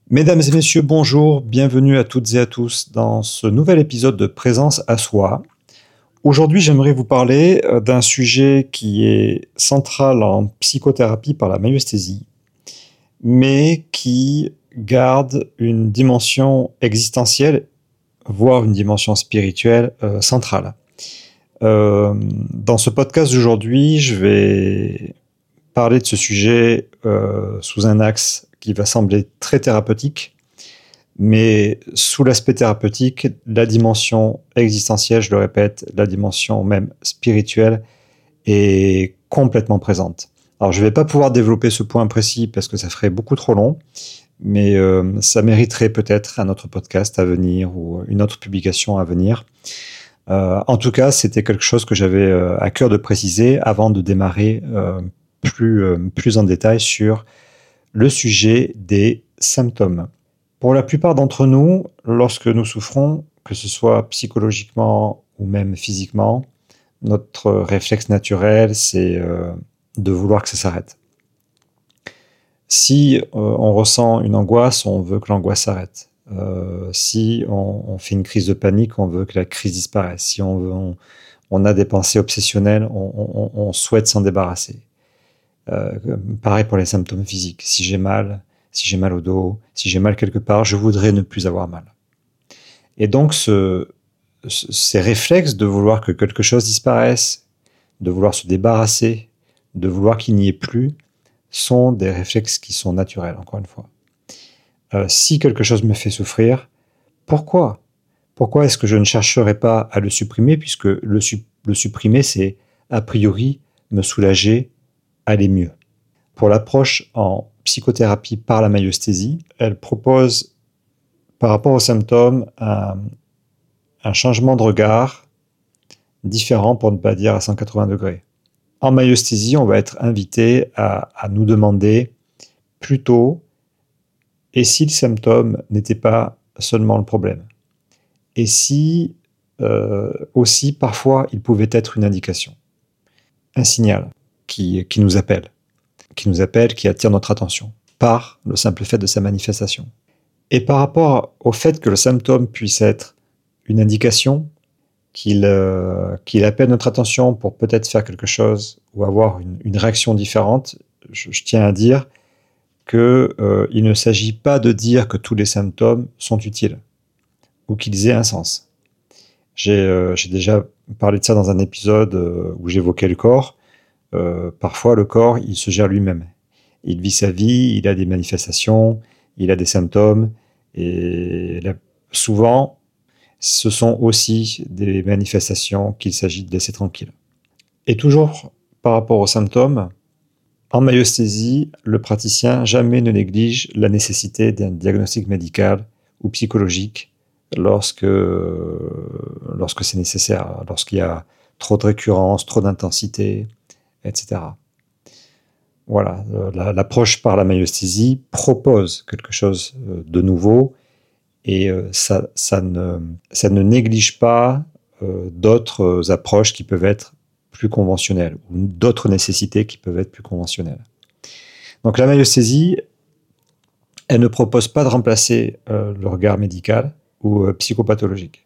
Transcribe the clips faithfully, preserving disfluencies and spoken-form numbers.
Mesdames et messieurs, bonjour, bienvenue à toutes et à tous dans ce nouvel épisode de Présence à soi. Aujourd'hui, j'aimerais vous parler euh, d'un sujet qui est central en psychothérapie par la myosthésie, mais qui garde une dimension existentielle, voire une dimension spirituelle euh, centrale. Euh, dans ce podcast d'aujourd'hui, je vais parler de ce sujet euh, sous un axe qui va sembler très thérapeutique, mais sous l'aspect thérapeutique, la dimension existentielle, je le répète, la dimension même spirituelle est complètement présente. Alors je ne vais pas pouvoir développer ce point précis parce que ça ferait beaucoup trop long, mais euh, ça mériterait peut-être un autre podcast à venir ou une autre publication à venir. Euh, en tout cas, c'était quelque chose que j'avais euh, à cœur de préciser avant de démarrer euh, plus, euh, plus en détail sur le sujet des symptômes. Pour la plupart d'entre nous, lorsque nous souffrons, que ce soit psychologiquement ou même physiquement, notre réflexe naturel, c'est euh, de vouloir que ça s'arrête. Si euh, on ressent une angoisse, on veut que l'angoisse s'arrête. Euh, si on, on fait une crise de panique, on veut que la crise disparaisse. Si on, veut, on, on a des pensées obsessionnelles, on, on, on souhaite s'en débarrasser. Euh, pareil pour les symptômes physiques. Si j'ai mal, si j'ai mal au dos, si j'ai mal quelque part, je voudrais ne plus avoir mal. Et donc, ce, ce, ces réflexes de vouloir que quelque chose disparaisse, de vouloir se débarrasser, de vouloir qu'il n'y ait plus, sont des réflexes qui sont naturels, encore une fois. Euh, si quelque chose me fait souffrir, pourquoi ? Pourquoi est-ce que je ne chercherai pas à le supprimer, puisque le, su- le supprimer, c'est a priori me soulager, aller mieux. Pour l'approche en psychothérapie par la myosthésie, elle propose, par rapport aux symptômes, un, un changement de regard différent, pour ne pas dire à cent quatre-vingts degrés. En myosthésie, on va être invité à, à nous demander plutôt et si le symptôme n'était pas seulement le problème. Et si euh, aussi, parfois, il pouvait être une indication, un signal qui, qui nous appelle. qui nous appelle, qui attire notre attention, par le simple fait de sa manifestation. Et par rapport au fait que le symptôme puisse être une indication, qu'il, euh, qu'il appelle notre attention pour peut-être faire quelque chose ou avoir une, une réaction différente, je, je tiens à dire qu'il euh, ne s'agit pas de dire que tous les symptômes sont utiles ou qu'ils aient un sens. J'ai, euh, j'ai déjà parlé de ça dans un épisode euh, où j'évoquais le corps. Euh, parfois, le corps, il se gère lui-même. Il vit sa vie, il a des manifestations, il a des symptômes, et là, souvent, ce sont aussi des manifestations qu'il s'agit de laisser tranquilles. Et toujours par rapport aux symptômes, en myosthésie, le praticien jamais ne néglige la nécessité d'un diagnostic médical ou psychologique lorsque, lorsque c'est nécessaire, lorsqu'il y a trop de récurrence, trop d'intensité, et cetera. Voilà, la, l'approche par la myosthésie propose quelque chose de nouveau et ça, ça, ne, ça ne néglige pas euh, d'autres approches qui peuvent être plus conventionnelles ou d'autres nécessités qui peuvent être plus conventionnelles. Donc la myosthésie, elle ne propose pas de remplacer euh, le regard médical ou euh, psychopathologique.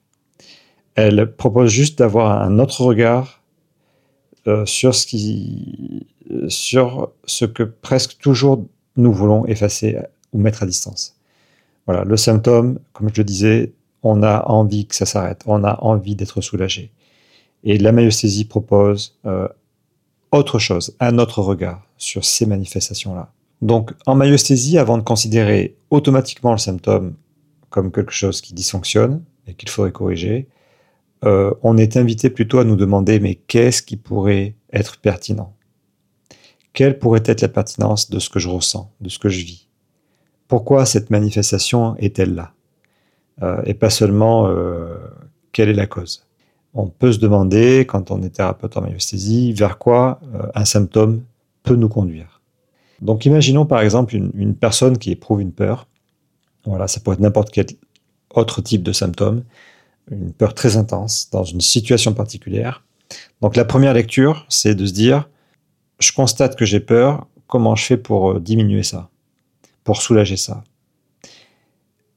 Elle propose juste d'avoir un autre regard euh, sur ce qui, sur ce que presque toujours nous voulons effacer ou mettre à distance. Voilà, le symptôme, comme je le disais, on a envie que ça s'arrête, on a envie d'être soulagé. Et la myosthésie propose euh, autre chose, un autre regard sur ces manifestations-là. Donc, en myosthésie, avant de considérer automatiquement le symptôme comme quelque chose qui dysfonctionne et qu'il faudrait corriger, euh, on est invité plutôt à nous demander mais qu'est-ce qui pourrait être pertinent ? Quelle pourrait être la pertinence de ce que je ressens, de ce que je vis ? Pourquoi cette manifestation est-elle là ? euh, Et pas seulement euh, quelle est la cause ? On peut se demander, quand on est thérapeute en myosthésie, vers quoi euh, un symptôme peut nous conduire. Donc imaginons par exemple une, une personne qui éprouve une peur. Voilà, ça pourrait être n'importe quel autre type de symptôme, une peur très intense dans une situation particulière. Donc la première lecture, c'est de se dire, je constate que j'ai peur, comment je fais pour diminuer ça, pour soulager ça ?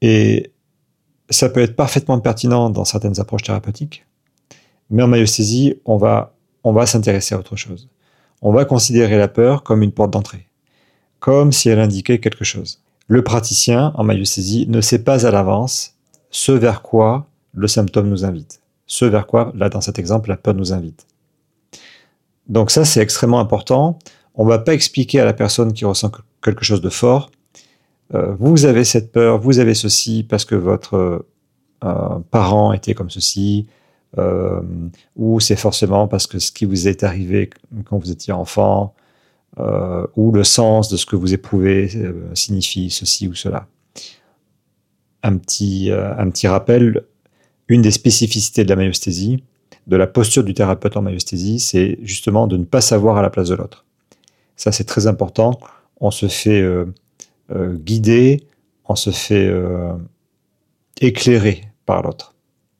Et ça peut être parfaitement pertinent dans certaines approches thérapeutiques, mais en maïeusthésie, on va, on va s'intéresser à autre chose. On va considérer la peur comme une porte d'entrée, comme si elle indiquait quelque chose. Le praticien en maïeusthésie ne sait pas à l'avance ce vers quoi le symptôme nous invite, ce vers quoi, là dans cet exemple, la peur nous invite. Donc ça, c'est extrêmement important. On ne va pas expliquer à la personne qui ressent quelque chose de fort, euh, vous avez cette peur, vous avez ceci parce que votre euh, parent était comme ceci, euh, ou c'est forcément parce que ce qui vous est arrivé quand vous étiez enfant, euh, ou le sens de ce que vous éprouvez euh, signifie ceci ou cela. Un petit, euh, un petit rappel, une des spécificités de la maïeusthésie, de la posture du thérapeute en maïeusthésie, c'est justement de ne pas savoir à la place de l'autre. Ça, c'est très important. On se fait euh, euh, guider, on se fait euh, éclairer par l'autre.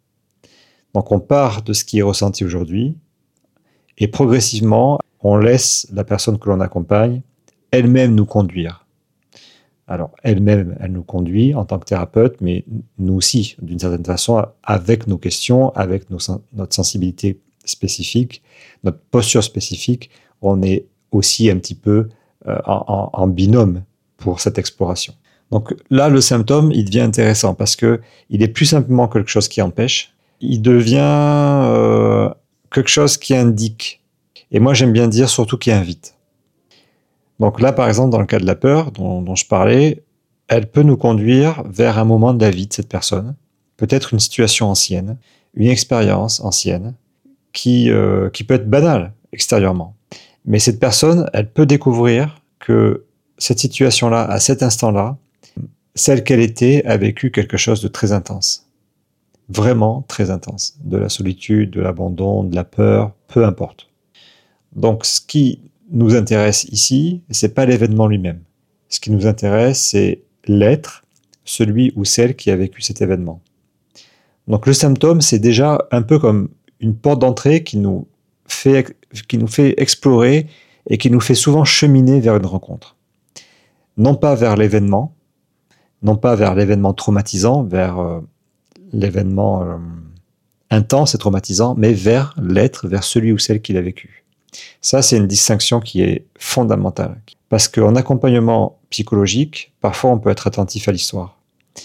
Donc, on part de ce qui est ressenti aujourd'hui et progressivement, on laisse la personne que l'on accompagne elle-même nous conduire. Alors, elle-même, elle nous conduit en tant que thérapeute, mais nous aussi, d'une certaine façon, avec nos questions, avec nos, notre sensibilité spécifique, notre posture spécifique, on est aussi un petit peu euh, en, en binôme pour cette exploration. Donc là, le symptôme, il devient intéressant parce que il est plus simplement quelque chose qui empêche, il devient euh, quelque chose qui indique. Et moi, j'aime bien dire surtout qui invite. Donc là, par exemple, dans le cas de la peur dont, dont je parlais, elle peut nous conduire vers un moment de la vie de cette personne, peut-être une situation ancienne, une expérience ancienne, qui, euh, qui peut être banale extérieurement. Mais cette personne, elle peut découvrir que cette situation-là, à cet instant-là, celle qu'elle était, a vécu quelque chose de très intense. Vraiment très intense. De la solitude, de l'abandon, de la peur, peu importe. Donc, ce qui nous intéresse ici, c'est pas l'événement lui-même. Ce qui nous intéresse, c'est l'être, celui ou celle qui a vécu cet événement. Donc, le symptôme, c'est déjà un peu comme une porte d'entrée qui nous fait, qui nous fait explorer et qui nous fait souvent cheminer vers une rencontre. Non pas vers l'événement, non pas vers l'événement traumatisant, vers euh, l'événement euh, intense et traumatisant, mais vers l'être, vers celui ou celle qui l'a vécu. Ça, c'est une distinction qui est fondamentale. Parce qu'en accompagnement psychologique, parfois on peut être attentif à l'histoire.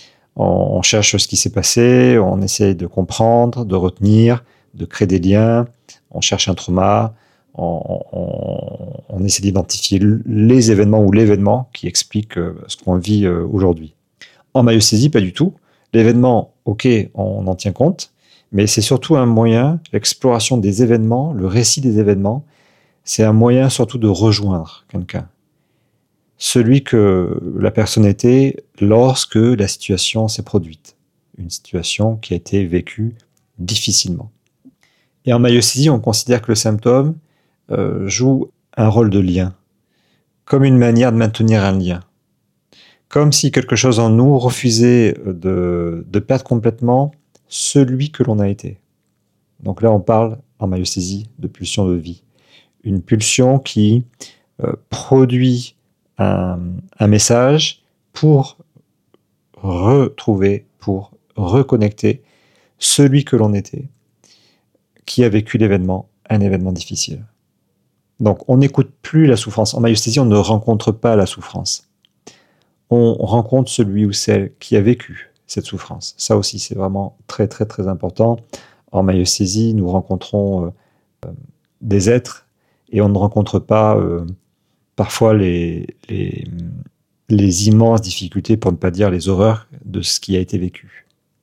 On cherche ce qui s'est passé, on essaie de comprendre, de retenir, de créer des liens, on cherche un trauma, on, on, on essaie d'identifier les événements ou l'événement qui explique ce qu'on vit aujourd'hui. En maïeusthésie, pas du tout. L'événement, ok, on en tient compte, mais c'est surtout un moyen, l'exploration des événements, le récit des événements, c'est un moyen surtout de rejoindre quelqu'un. Celui que la personne était lorsque la situation s'est produite. Une situation qui a été vécue difficilement. Et en maïeusthésie, on considère que le symptôme euh, joue un rôle de lien, comme une manière de maintenir un lien. Comme si quelque chose en nous refusait de, de perdre complètement celui que l'on a été. Donc là, on parle en maïeusthésie de pulsion de vie. Une pulsion qui euh, produit un, un message pour retrouver, pour reconnecter celui que l'on était, qui a vécu l'événement, un événement difficile. Donc, on n'écoute plus la souffrance. En maïeusthésie, on ne rencontre pas la souffrance. On rencontre celui ou celle qui a vécu cette souffrance. Ça aussi, c'est vraiment très, très, très important. En maïeusthésie, nous rencontrons euh, des êtres et on ne rencontre pas euh, parfois les, les, les immenses difficultés, pour ne pas dire les horreurs de ce qui a été vécu.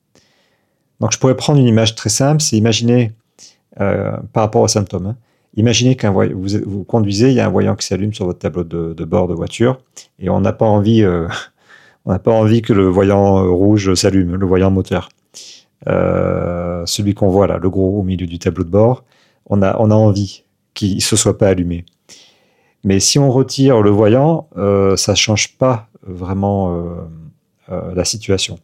Donc, je pourrais prendre une image très simple, c'est imaginer, euh, par rapport aux symptômes, hein, imaginez qu'un voy- vous, vous conduisez, il y a un voyant qui s'allume sur votre tableau de, de bord de voiture, et on n'a pas envie, euh, on n'a pas envie que le voyant rouge s'allume, le voyant moteur. Euh, celui qu'on voit là, le gros au milieu du tableau de bord, on a, on a envie qu'il ne se soit pas allumé. Mais si on retire le voyant, euh, ça ne change pas vraiment euh, euh, la situation.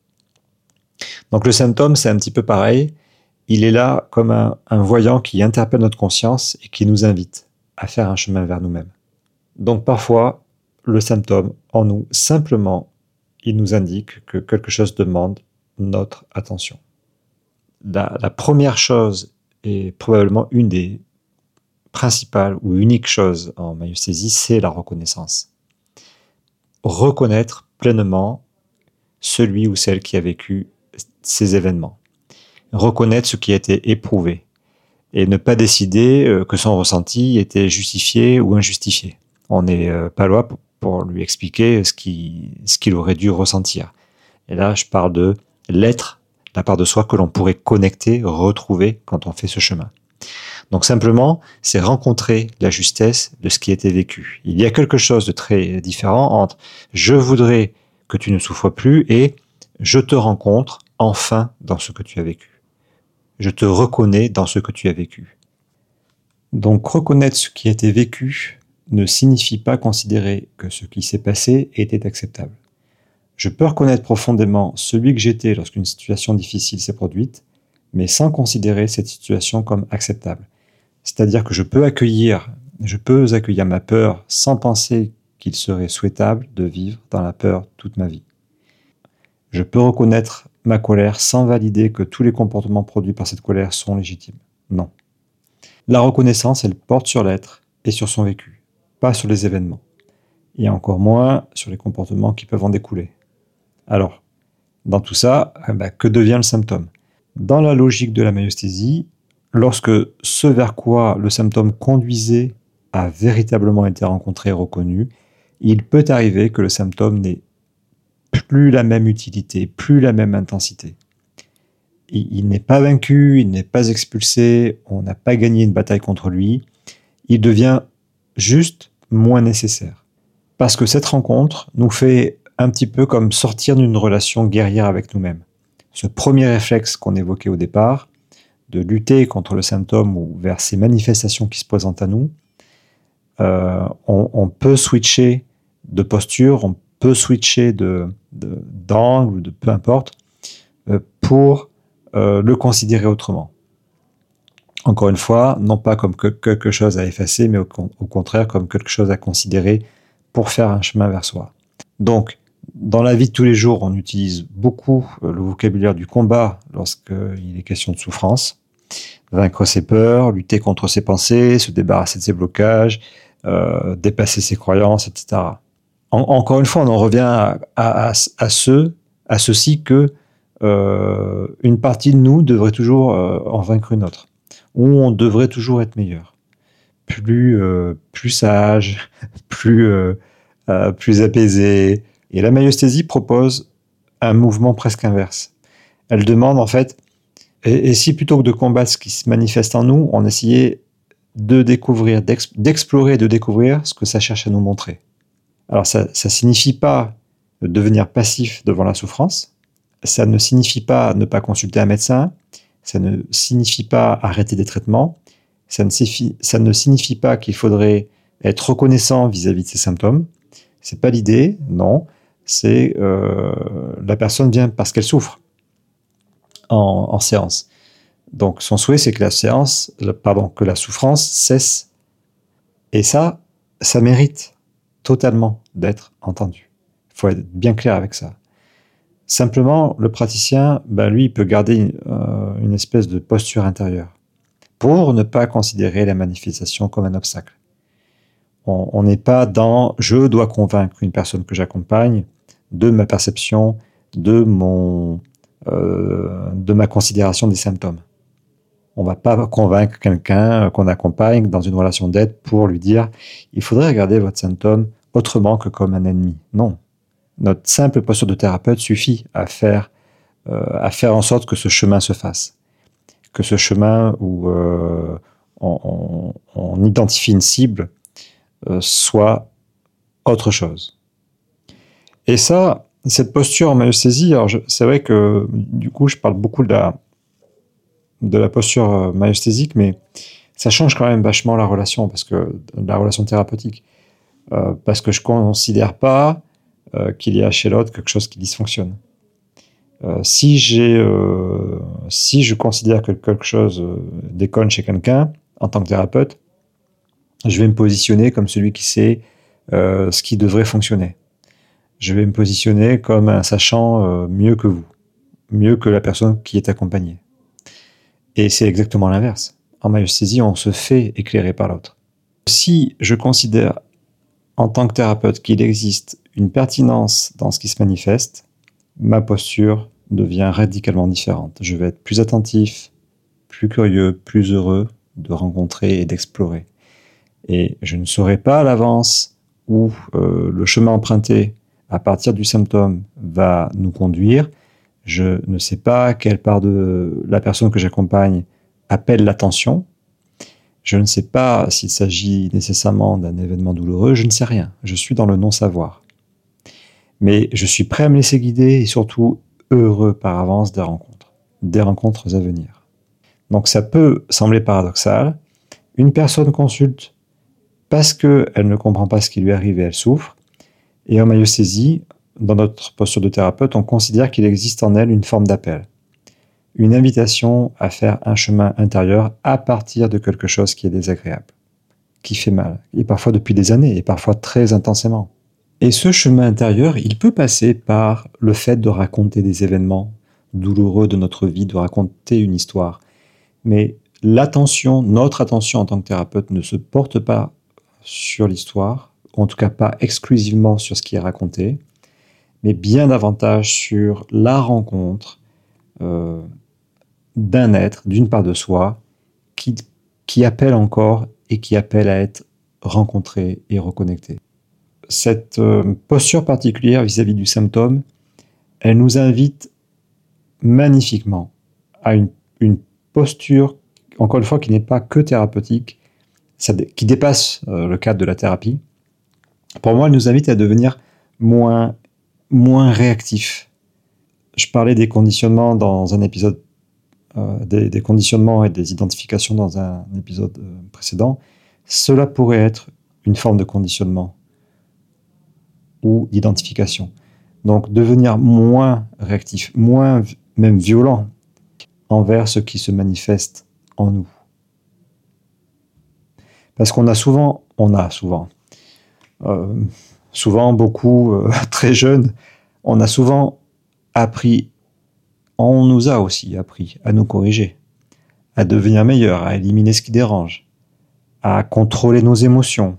Donc le symptôme, c'est un petit peu pareil. Il est là comme un, un voyant qui interpelle notre conscience et qui nous invite à faire un chemin vers nous-mêmes. Donc parfois, le symptôme en nous, simplement, il nous indique que quelque chose demande notre attention. La, la première chose, et probablement une des principales ou uniques choses en maïeusthésie, c'est la reconnaissance. Reconnaître pleinement celui ou celle qui a vécu ces événements. Reconnaître ce qui a été éprouvé. Et ne pas décider que son ressenti était justifié ou injustifié. On n'est pas là pour lui expliquer ce qu'il, ce qu'il aurait dû ressentir. Et là, je parle de l'être, la part de soi que l'on pourrait connecter, retrouver quand on fait ce chemin. Donc simplement, c'est rencontrer la justesse de ce qui a été vécu. Il y a quelque chose de très différent entre « je voudrais que tu ne souffres plus » et « je te rencontre enfin dans ce que tu as vécu ». Je te reconnais dans ce que tu as vécu. Donc, reconnaître ce qui a été vécu ne signifie pas considérer que ce qui s'est passé était acceptable. Je peux reconnaître profondément celui que j'étais lorsqu'une situation difficile s'est produite, mais sans considérer cette situation comme acceptable. C'est-à-dire que je peux accueillir, je peux accueillir ma peur sans penser qu'il serait souhaitable de vivre dans la peur toute ma vie. Je peux reconnaître ma colère sans valider que tous les comportements produits par cette colère sont légitimes. Non. La reconnaissance, elle porte sur l'être et sur son vécu, pas sur les événements. Et encore moins sur les comportements qui peuvent en découler. Alors, dans tout ça, eh ben, que devient le symptôme ? Dans la logique de la maïeusthésie, lorsque ce vers quoi le symptôme conduisait a véritablement été rencontré et reconnu, il peut arriver que le symptôme n'ait plus la même utilité, plus la même intensité. Il, il n'est pas vaincu, il n'est pas expulsé, on n'a pas gagné une bataille contre lui, il devient juste moins nécessaire. Parce que cette rencontre nous fait un petit peu comme sortir d'une relation guerrière avec nous-mêmes. Ce premier réflexe qu'on évoquait au départ, de lutter contre le symptôme ou vers ces manifestations qui se présentent à nous, euh, on, on peut switcher de posture, on peut switcher de, de, d'angle ou de peu importe euh, pour euh, le considérer autrement. Encore une fois, non pas comme que, quelque chose à effacer, mais au, au contraire comme quelque chose à considérer pour faire un chemin vers soi. Donc, dans la vie de tous les jours, on utilise beaucoup le vocabulaire du combat lorsqu'il est question de souffrance. Vaincre ses peurs, lutter contre ses pensées, se débarrasser de ses blocages, euh, dépasser ses croyances, et cetera. En, encore une fois, on en revient à, à, à, à, ce, à ceci que euh, une partie de nous devrait toujours euh, en vaincre une autre, ou on devrait toujours être meilleur, plus, euh, plus sage, plus, euh, euh, plus apaisé. Et la maïeusthésie propose un mouvement presque inverse. Elle demande en fait, et, et si plutôt que de combattre ce qui se manifeste en nous, on essayait de découvrir, d'ex, d'explorer et de découvrir ce que ça cherche à nous montrer. Alors ça ne signifie pas devenir passif devant la souffrance, ça ne signifie pas ne pas consulter un médecin, ça ne signifie pas arrêter des traitements, ça ne signifie, ça ne signifie pas qu'il faudrait être reconnaissant vis-à-vis de ces symptômes. C'est pas l'idée, non. C'est euh, la personne vient parce qu'elle souffre en, en séance. Donc son souhait, c'est que la séance, pardon, que la souffrance cesse. Et ça, ça mérite totalement d'être entendu. Il faut être bien clair avec ça. Simplement, le praticien, ben lui, il peut garder une, euh, une espèce de posture intérieure pour ne pas considérer la manifestation comme un obstacle. On n'est pas dans « je dois convaincre une personne que j'accompagne de ma perception, de, mon, euh, de ma considération des symptômes ». On ne va pas convaincre quelqu'un qu'on accompagne dans une relation d'aide pour lui dire « il faudrait regarder votre symptôme autrement que comme un ennemi ». Non. Notre simple posture de thérapeute suffit à faire, euh, à faire en sorte que ce chemin se fasse. Que ce chemin où euh, on, on, on identifie une cible euh, soit autre chose. Et ça, cette posture en maïeusthésie, alors je, c'est vrai que du coup je parle beaucoup de la, de la posture maïeusthésique, mais ça change quand même vachement la relation, parce que la relation thérapeutique, euh, parce que je ne considère pas euh, qu'il y a chez l'autre quelque chose qui dysfonctionne. Euh, si, j'ai, euh, si je considère que quelque chose euh, déconne chez quelqu'un, en tant que thérapeute, je vais me positionner comme celui qui sait euh, ce qui devrait fonctionner. je vais me positionner comme un sachant euh, mieux que vous, mieux que la personne qui est accompagnée. Et c'est exactement l'inverse. En maïeusthésie, on se fait éclairer par l'autre. Si je considère en tant que thérapeute qu'il existe une pertinence dans ce qui se manifeste, ma posture devient radicalement différente. Je vais être plus attentif, plus curieux, plus heureux de rencontrer et d'explorer. Et je ne saurais pas à l'avance où euh, le chemin emprunté à partir du symptôme va nous conduire. Je ne sais pas quelle part de la personne que j'accompagne appelle l'attention. Je ne sais pas s'il s'agit nécessairement d'un événement douloureux. Je ne sais rien. Je suis dans le non-savoir. Mais je suis prêt à me laisser guider et surtout heureux par avance des rencontres, des rencontres à venir. Donc ça peut sembler paradoxal. Une personne consulte parce qu'elle ne comprend pas ce qui lui arrive et elle souffre. Et en maïeusthésie, dans notre posture de thérapeute, on considère qu'il existe en elle une forme d'appel. Une invitation à faire un chemin intérieur à partir de quelque chose qui est désagréable, qui fait mal, et parfois depuis des années, et parfois très intensément. Et ce chemin intérieur, il peut passer par le fait de raconter des événements douloureux de notre vie, de raconter une histoire. Mais l'attention, notre attention en tant que thérapeute ne se porte pas sur l'histoire, en tout cas pas exclusivement sur ce qui est raconté, mais bien davantage sur la rencontre euh, d'un être, d'une part de soi, qui, qui appelle encore et qui appelle à être rencontré et reconnecté. Cette euh, posture particulière vis-à-vis du symptôme, elle nous invite magnifiquement à une, une posture, encore une fois, qui n'est pas que thérapeutique, ça, qui dépasse euh, le cadre de la thérapie. Pour moi, elle nous invite à devenir moins, moins réactifs. Je parlais des conditionnements dans un épisode, euh, des, des conditionnements et des identifications dans un épisode euh, précédent. Cela pourrait être une forme de conditionnement ou d'identification. Donc, devenir moins réactif, moins même violent envers ce qui se manifeste en nous. Parce qu'on a souvent, on a souvent, euh, souvent beaucoup, euh, très jeunes, on a souvent appris, on nous a aussi appris à nous corriger, à devenir meilleur, à éliminer ce qui dérange, à contrôler nos émotions,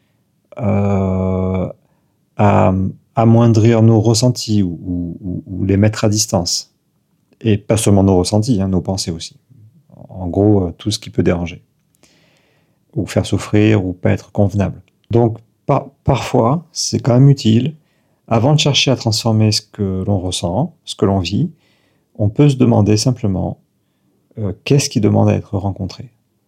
euh, à amoindrir nos ressentis ou, ou, ou les mettre à distance. Et pas seulement nos ressentis, hein, nos pensées aussi. En gros, euh, tout ce qui peut déranger. Ou faire souffrir, ou pas être convenable. Donc, par, parfois, c'est quand même utile, avant de chercher à transformer ce que l'on ressent, ce que l'on vit, on peut se demander simplement euh, qu'est-ce qui demande à être rencontré.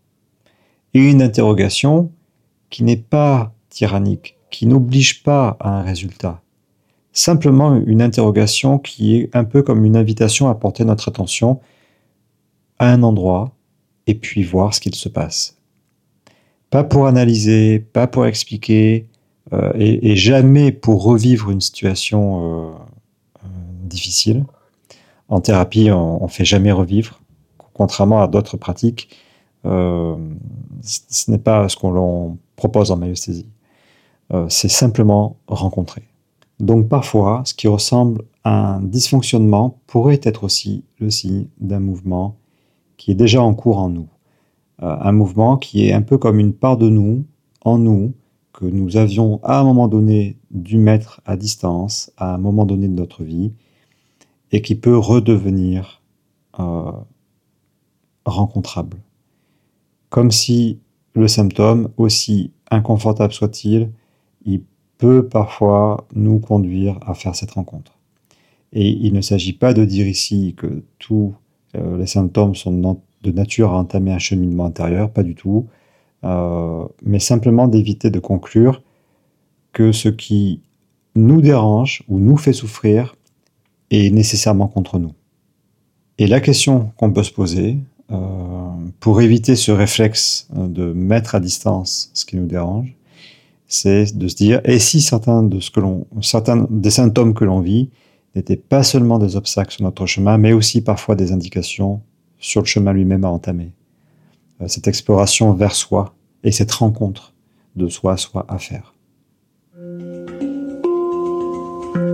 Et une interrogation qui n'est pas tyrannique, qui n'oblige pas à un résultat. Simplement une interrogation qui est un peu comme une invitation à porter notre attention à un endroit et puis voir ce qu'il se passe. Pas pour analyser, pas pour expliquer, euh, et, et jamais pour revivre une situation euh, euh, difficile. En thérapie, on ne fait jamais revivre, contrairement à d'autres pratiques. Euh, ce n'est pas ce qu'on l'on propose en maïeusthésie. Euh, c'est simplement rencontrer. Donc parfois, ce qui ressemble à un dysfonctionnement pourrait être aussi le signe d'un mouvement qui est déjà en cours en nous. Euh, un mouvement qui est un peu comme une part de nous, en nous, que nous avions à un moment donné dû mettre à distance, à un moment donné de notre vie, et qui peut redevenir euh, rencontrable. Comme si le symptôme, aussi inconfortable soit-il, il peut parfois nous conduire à faire cette rencontre. Et il ne s'agit pas de dire ici que tous euh, les symptômes sont de nature à entamer un cheminement intérieur, pas du tout, euh, mais simplement d'éviter de conclure que ce qui nous dérange ou nous fait souffrir est nécessairement contre nous. Et la question qu'on peut se poser, euh, pour éviter ce réflexe de mettre à distance ce qui nous dérange, c'est de se dire, et si certains, de ce que l'on, certains des symptômes que l'on vit n'étaient pas seulement des obstacles sur notre chemin, mais aussi parfois des indications sur le chemin lui-même à entamer. Euh, cette exploration vers soi et cette rencontre de soi à soi à faire.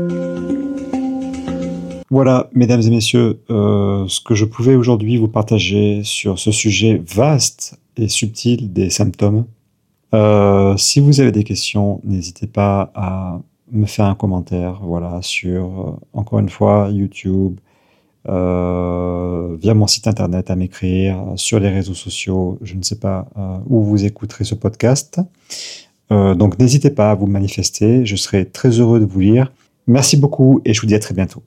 Voilà, mesdames et messieurs, euh, ce que je pouvais aujourd'hui vous partager sur ce sujet vaste et subtil des symptômes. Euh, si vous avez des questions, n'hésitez pas à me faire un commentaire, voilà, sur, euh, encore une fois, YouTube, euh, via mon site internet, à m'écrire, sur les réseaux sociaux, je ne sais pas euh, où vous écouterez ce podcast. Euh, donc n'hésitez pas à vous manifester, je serai très heureux de vous lire. Merci beaucoup et je vous dis à très bientôt.